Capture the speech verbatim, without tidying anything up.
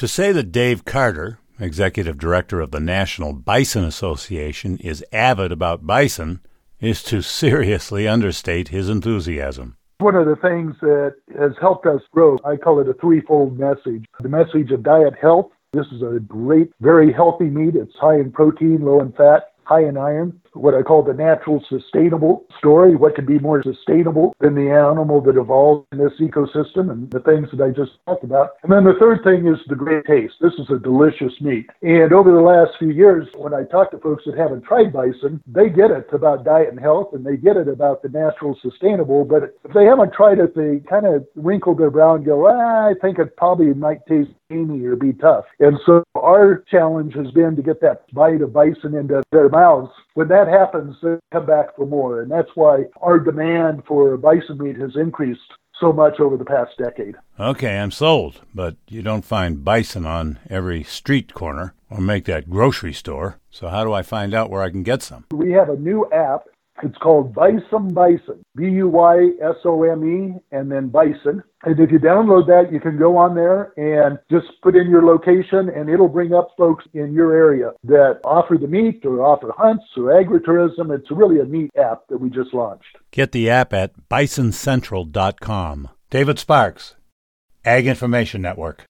To say that Dave Carter, executive director of the National Bison Association, is avid about bison is to seriously understate his enthusiasm. One of the things that has helped us grow, I call it a threefold message. The message of diet health. This is a great, very healthy meat. It's high in protein, low in fat, high in iron. What I call the natural sustainable story. What could be more sustainable than the animal that evolved in this ecosystem and the things that I just talked about. And then the third thing is the great taste. This is a delicious meat. And over the last few years, when I talk to folks that haven't tried bison, they get it about diet and health, and they get it about the natural sustainable. But if they haven't tried it, they kind of wrinkle their brow and go, ah, I think it probably might taste gamey or be tough. And so our challenge has been to get that bite of bison into their mouths. When that happens, they come back for more. And that's why our demand for bison meat has increased so much over the past decade. Okay, I'm sold. But you don't find bison on every street corner or make that grocery store. So how do I find out where I can get some? We have a new app. It's called Bison Bison, B U Y S O M E, and then Bison. And if you download that, you can go on there and just put in your location, and it'll bring up folks in your area that offer the meat or offer hunts or agritourism. It's really a neat app that we just launched. Get the app at bison central dot com. David Sparks, Ag Information Network.